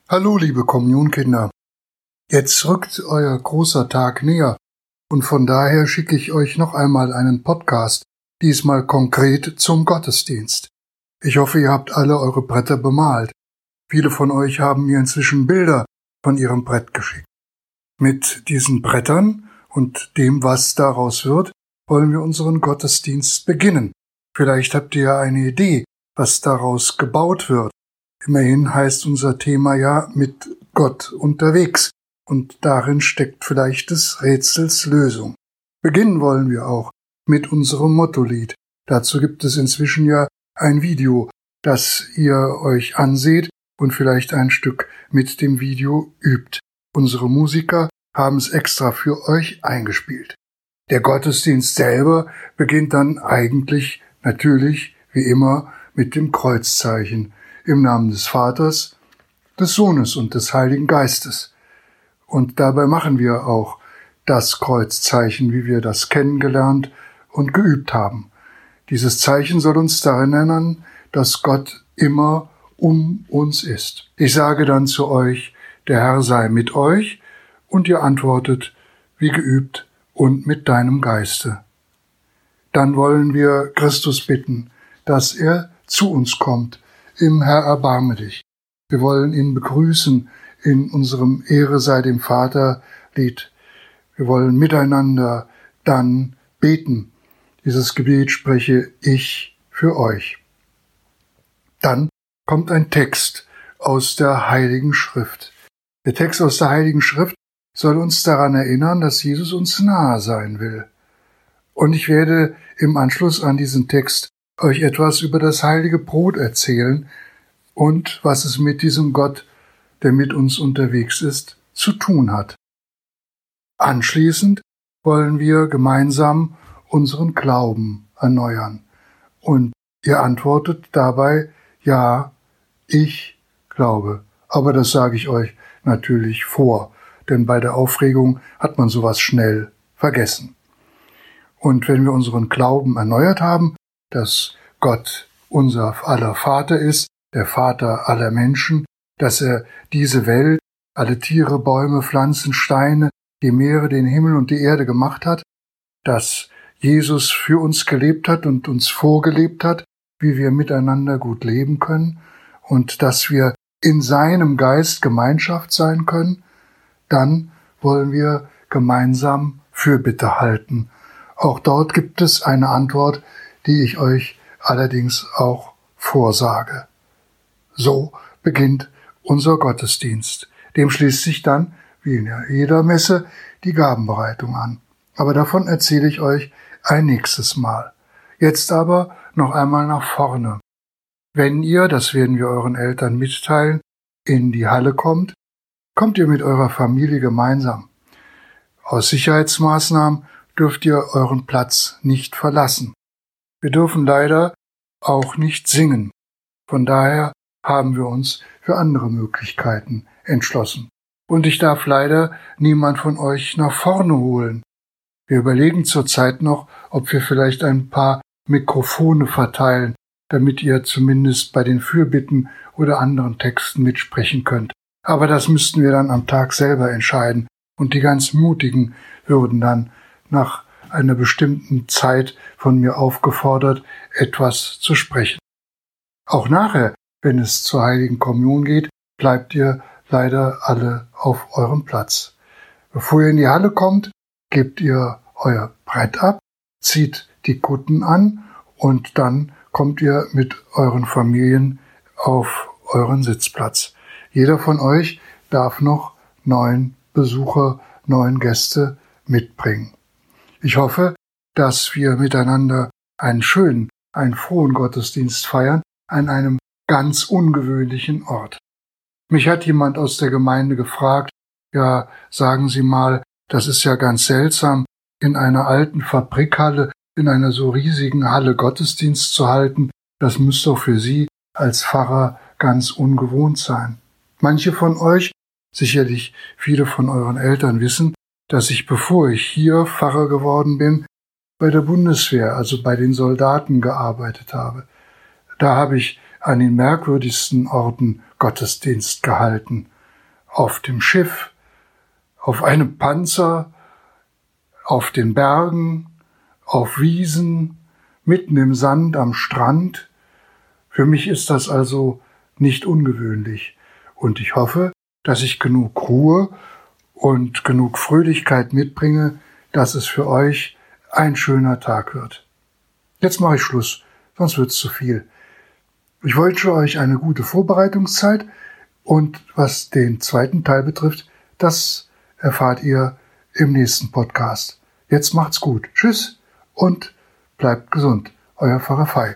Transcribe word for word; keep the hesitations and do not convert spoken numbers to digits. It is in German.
Hallo, liebe Kommunionkinder. Jetzt rückt euer großer Tag näher und von daher schicke ich euch noch einmal einen Podcast, diesmal konkret zum Gottesdienst. Ich hoffe, ihr habt alle eure Bretter bemalt. Viele von euch haben mir inzwischen Bilder von ihrem Brett geschickt. Mit diesen Brettern und dem, was daraus wird, wollen wir unseren Gottesdienst beginnen. Vielleicht habt ihr ja eine Idee, was daraus gebaut wird. Immerhin heißt unser Thema ja mit Gott unterwegs und darin steckt vielleicht des Rätsels Lösung. Beginnen wollen wir auch mit unserem Mottolied. Dazu gibt es inzwischen ja ein Video, das ihr euch anseht und vielleicht ein Stück mit dem Video übt. Unsere Musiker haben es extra für euch eingespielt. Der Gottesdienst selber beginnt dann eigentlich natürlich wie immer mit dem Kreuzzeichen. Im Namen des Vaters, des Sohnes und des Heiligen Geistes. Und dabei machen wir auch das Kreuzzeichen, wie wir das kennengelernt und geübt haben. Dieses Zeichen soll uns daran erinnern, dass Gott immer um uns ist. Ich sage dann zu euch, der Herr sei mit euch, und ihr antwortet, wie geübt, und mit deinem Geiste. Dann wollen wir Christus bitten, dass er zu uns kommt, im Herr erbarme dich. Wir wollen ihn begrüßen in unserem Ehre sei dem Vater Lied. Wir wollen miteinander dann beten. Dieses Gebet spreche ich für euch. Dann kommt ein Text aus der Heiligen Schrift. Der Text aus der Heiligen Schrift soll uns daran erinnern, dass Jesus uns nahe sein will. Und ich werde im Anschluss an diesen Text euch etwas über das heilige Brot erzählen und was es mit diesem Gott, der mit uns unterwegs ist, zu tun hat. Anschließend wollen wir gemeinsam unseren Glauben erneuern. Und ihr antwortet dabei, ja, ich glaube. Aber das sage ich euch natürlich vor, denn bei der Aufregung hat man sowas schnell vergessen. Und wenn wir unseren Glauben erneuert haben, dass Gott unser aller Vater ist, der Vater aller Menschen, dass er diese Welt, alle Tiere, Bäume, Pflanzen, Steine, die Meere, den Himmel und die Erde gemacht hat, dass Jesus für uns gelebt hat und uns vorgelebt hat, wie wir miteinander gut leben können und dass wir in seinem Geist Gemeinschaft sein können, dann wollen wir gemeinsam Fürbitte halten. Auch dort gibt es eine Antwort, die ich euch allerdings auch vorsage. So beginnt unser Gottesdienst. Dem schließt sich dann, wie in jeder Messe, die Gabenbereitung an. Aber davon erzähle ich euch ein nächstes Mal. Jetzt aber noch einmal nach vorne. Wenn ihr, das werden wir euren Eltern mitteilen, in die Halle kommt, kommt ihr mit eurer Familie gemeinsam. Aus Sicherheitsmaßnahmen dürft ihr euren Platz nicht verlassen. Wir dürfen leider auch nicht singen. Von daher haben wir uns für andere Möglichkeiten entschlossen. Und ich darf leider niemand von euch nach vorne holen. Wir überlegen zurzeit noch, ob wir vielleicht ein paar Mikrofone verteilen, damit ihr zumindest bei den Fürbitten oder anderen Texten mitsprechen könnt. Aber das müssten wir dann am Tag selber entscheiden. Und die ganz Mutigen würden dann nach einer bestimmten Zeit von mir aufgefordert, etwas zu sprechen. Auch nachher, wenn es zur Heiligen Kommunion geht, bleibt ihr leider alle auf eurem Platz. Bevor ihr in die Halle kommt, gebt ihr euer Brett ab, zieht die Kutten an und dann kommt ihr mit euren Familien auf euren Sitzplatz. Jeder von euch darf noch neun Besucher, neun Gäste mitbringen. Ich hoffe, dass wir miteinander einen schönen, einen frohen Gottesdienst feiern an einem ganz ungewöhnlichen Ort. Mich hat jemand aus der Gemeinde gefragt, ja, sagen Sie mal, das ist ja ganz seltsam, in einer alten Fabrikhalle, in einer so riesigen Halle Gottesdienst zu halten, das muss doch für Sie als Pfarrer ganz ungewohnt sein. Manche von euch, sicherlich viele von euren Eltern wissen, dass ich, bevor ich hier Pfarrer geworden bin, bei der Bundeswehr, also bei den Soldaten gearbeitet habe. Da habe ich an den merkwürdigsten Orten Gottesdienst gehalten. auf dem Schiff, auf einem Panzer, auf den Bergen, auf Wiesen, mitten im Sand am Strand. Für mich ist das also nicht ungewöhnlich. Und ich hoffe, dass ich genug Ruhe und genug Fröhlichkeit mitbringe, dass es für euch ein schöner Tag wird. Jetzt mache ich Schluss, sonst wird's zu viel. Ich wünsche euch eine gute Vorbereitungszeit und was den zweiten Teil betrifft, das erfahrt ihr im nächsten Podcast. Jetzt macht's gut. Tschüss und bleibt gesund. Euer Pfarrer Fei.